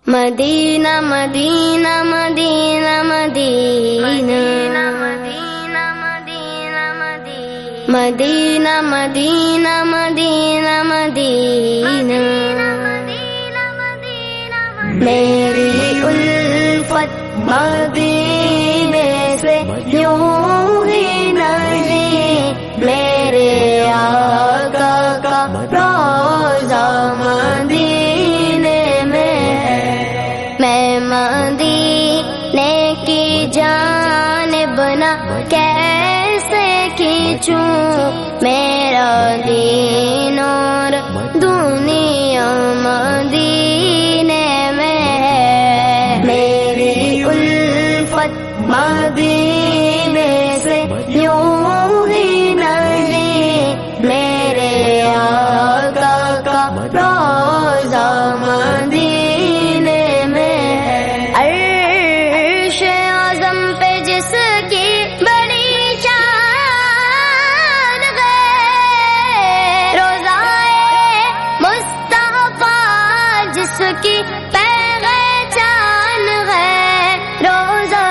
مدینہ مدینہ مدینہ مدینہ مدینہ مدینہ مدینہ مدینہ میری الفت مدینے سے یوں ہی نہیں، میرے آقا کا روضہ مدینے میں ہے، میں مدینے کی جانب نہ کیسے کھینچوں، میرا دین اور دنیا مدینے میں ہے، میری الفت مدینے سے یوں ہی نہیں، میرے آقا کا روضہ مدینے میں ہے، عرش اعظم پہ جس کی بڑی شان ہے، روضہ مصطفیٰ جس کی پہچان ہے، روضہ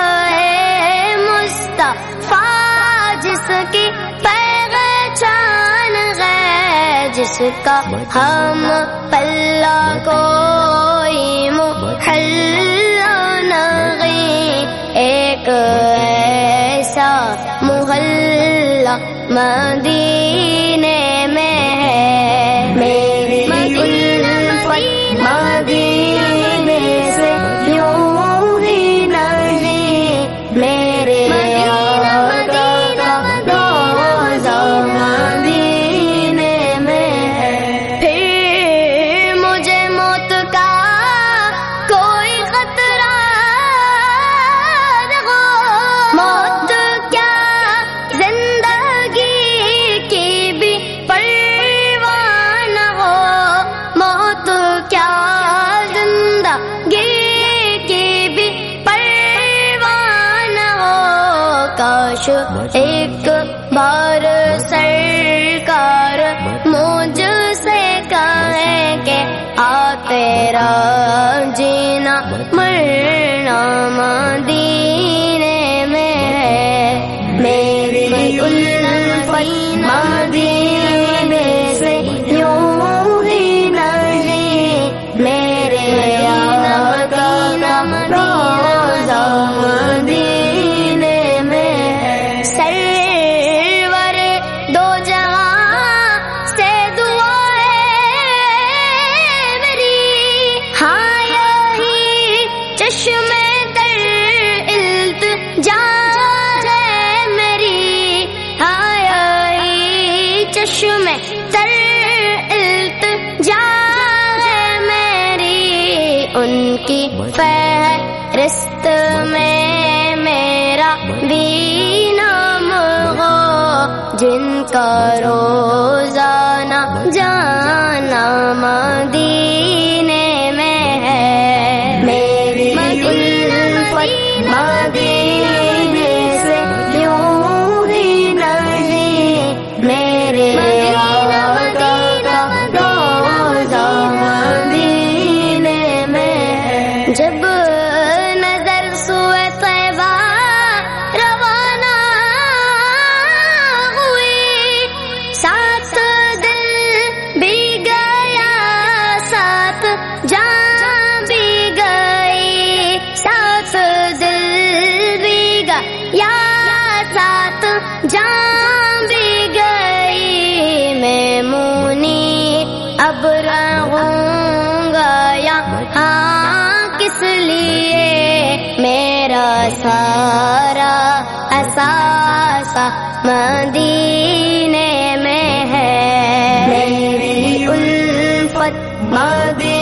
مصطفیٰ جس کی پہچان ہے، جس کا ہم پلہ کوئی محلہ نہیں، ایک ایسا محلہ مدینے میں ہے، میری الفت مدینے سے یوں ہی نہیں، میرے آقا کا روضہ مدینے میں ہے، پھر مجھے موت کا کوئی خطرہ نہ ہو، موت کیا زندگی کی بھی پرواہ نہ ہو، موت کیا زندگی کی بھی پرواہ نہ ہو، کاش ایک بار سرکار مجھ سے کہے کہ آ تیرا جینا مرنا مدینے میں ہے، میری الفت مدینے سے یوں ہی نہیں، میرے آقا کا روضہ مدینے میں ہے، سرور دو جہاں سے دعا ہے میری، ہاں یہی چشم در التجا ہے میری، ہاں یہی چشم در التجا ہے میری، ان کی فہرست میں میرا بھی نام ہو، جن کا روزانہ جانا مدینے میں ہے، میری الفت مدینے سے یوں ہی نہیں، میرے آقا کا روضہ مدینے میں ہے، جب نظر سوئے طیبہ روانہ ہوئی، ساتھ دل بھی گیا ساتھ جان بھی گئی، ساتھ دل بھی گیا ساتھ جان بھی گئی، میں مونی اب رہوں گا یہاں کس لیے، میرا سارا اثاثہ مدینے میں ہے، میری الفت مدینے